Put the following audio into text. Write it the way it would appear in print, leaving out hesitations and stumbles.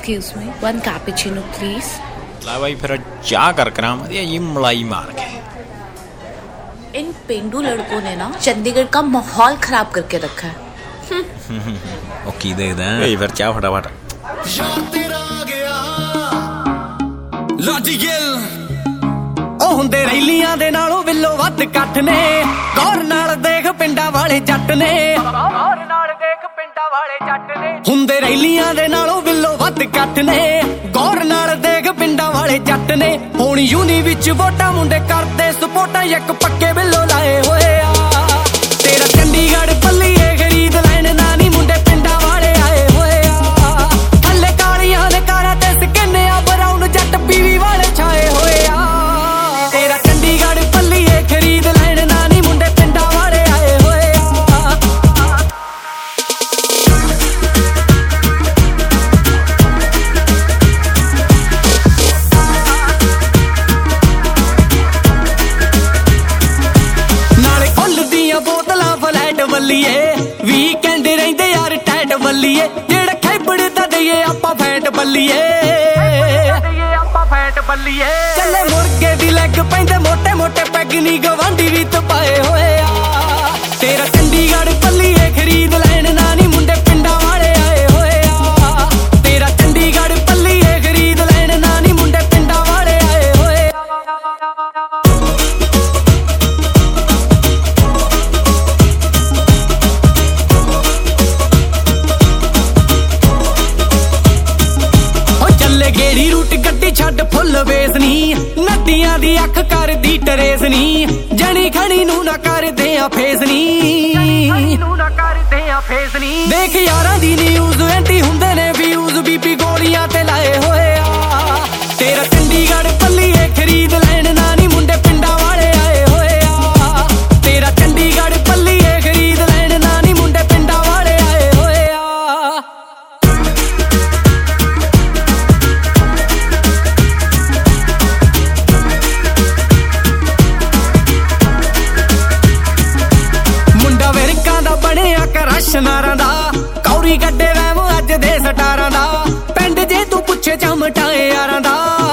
Excuse me, one cappuccino please. ला भाई फिर चाह कर करा ये मलाई मार के। इन पेंडू लड़कों ने ना चंडीगढ़ का माहौल खराब करके रखा है। ओके देखते हैं फिर चाह फटाफट। ਹੁੰਦੇ ਰੈਲੀਆਂ ਦੇ ਨਾਲੋਂ ਬਿੱਲੋ ਵੱਧ ਕੱਠ ਨੇ ਗੌਰ ਨਾਲ ਦੇਖ ਪਿੰਡਾਂ ਵਾਲੇ ਜੱਟ ਨੇ ਹੁੰਦੇ ਰੈਲੀਆਂ ਦੇ ਨਾਲੋਂ ਬਿੱਲੋ ਵੱਧ ਕੱਠ ਨੇ ਗੌਰ ਨਾਲ ਦੇਖ ਪਿੰਡਾਂ ਵਾਲੇ ਜੱਟ ਨੇ ਹੁਣ ਯੂਨੀ ਵਿੱਚ ਵੋਟਾਂ ਮੁੰਡੇ ਕਰਦੇ ਸਪੋਰਟਾਂ ਇੱਕ ਪੱਕੇ ਬਿੱਲੋ ਲਾਏ ਹੋਏ ਆ ਤੇਰਾ ਚੰਡੀਗੜ੍ਹ ਪੱਲੀਏ ਖਰੀਦ ਲੈਣ ਨਾ ਨੀ ਮੁੰਡੇ ਪਿੰਡਾਂ ਵਾਲੇ ਆਏ ਹੋਏ ਆ ਥੱਲੇ ਕਾਲੀਆਂ ਦੇ ਕਾਰਾਂ ਤੇ ਸਕਿੰਨੇ ਆ ਬਰਾਊਨ ਜੱਟ ਪੀਵੀ ਵਾਲੇ ਛਾਏ ਹੋਏ ਆ ਤੇਰਾ ਚੰਡੀਗੜ੍ਹ ਪੱਲੀਏ ਖਰੀਦ ਲੈਣ ਨਾ ਨੀ ਮੁੰਡੇ ਪਿੰਡਾਂ ਵਾਲੇ ਆਏ ਹੋਏ ਆ ਨਾਲੇ ਖੁੱਲਦੀਆਂ ਬੋਤਲਾਂ ਫਲੈਟ ਵੱਲੀਏ ਵੀਕਐਂਡ ਰਹਿੰਦੇ ਯਾਰ ਟੈਟ ਵੱਲੀਏ ਜਿਹੜਾ ਖੈਬੜਦਾ ਦਈਏ ਆਪਾਂ ਫੈਟ ਬੱਲੀਏ ਚੱਲੇ ਮੁਰਗੇ ਦੀ ਲੈਗ ਪੈਂਦੇ ਮੋਟੇ ਮੋਟੇ ਪੈਗ ਨੀ ਗਵਾਂਢੀ ਵੀ ਤਪਾਏ ਹੋਏ ਆ ਤੇਰਾ ਚੰਡੀਗੜ੍ਹ ਪੱਲੀਏ ਖਰੀਦ ਲੈਣ ਨਾ ਨੀ ਮੁੰਡੇ ਪਿੰਡਾਂ ਵਾਲੇ ਆਏ ਹੋਏ ਆ ਤੇਰਾ ਚੰਡੀਗੜ੍ਹ ਪੱਲੀਏ ਖਰੀਦ ਲੈਣ ਨਾ ਨੀ ਮੁੰਡੇ ਪਿੰਡਾਂ ਵਾਲੇ ਆਏ ਹੋਏ ਓ ਚੱਲੇ ਗੇੜੀ ਰੂਟ ਗੱਡੀ ਛੱਡ ਫੁੱਲ ਵੇਸਨੀ ਨਦੀਆਂ ਦੀ ਅੱਖ ਕਰਦੀ ਟਰੇਸਨੀ ਜਣੀ ਖਣੀ ਨੂੰ ਨਾ ਕਰਦੇ ਆ ਫੇਸਨੀ ਦੇਖ ਯਾਰਾਂ ਦੀ ਨਿਊਜ਼ ਐਂਟੀ ਹੁੰਦੇ ਨੇ ਵਿਊਜ਼ ਬੀਪੀ ਗੋਲੀਆਂ ਤੇ ਲਾਏ ਹੋਏ ਆ ਤੇਰਾ ਚੰਡੀਗੜ੍ਹ ਪੱਲੀਏ ਖਰੀਦ ਲੈਣ ਨਾ ਨੀ ਮੁੰਡੇ ਪਿੰਡਾਂ ਵਾਲੇ ਆਏ ਹੋਏ ਆ ਤੇਰਾ ਚੰਡੀਗੜ੍ਹ ਪੱਲੀਏ ਖਰੀਦ ਲੈਣ ਨਾ ਨੀ ਮੁੰਡੇ ਪਿੰਡਾਂ ਵਾਲੇ ਆਏ ਹੋਏ ਆ ਮੁੰਡਾ ਵੇਰਕਾਂ ਦਾ ਬਣਿਆ ਕਰਸ਼ਨਾਰਾਂ ਦਾ ਕੌਰੀ ਗੱਡੇ ਵੈਮ ਅੱਜ ਦੇ ਸਟਾਰਾਂ ਦਾ ਪਿੰਡ ਜੇ ਤੂੰ ਪੁੱਛੇ ਚਮਟਾਏ ਯਾਰਾਂ ਦਾ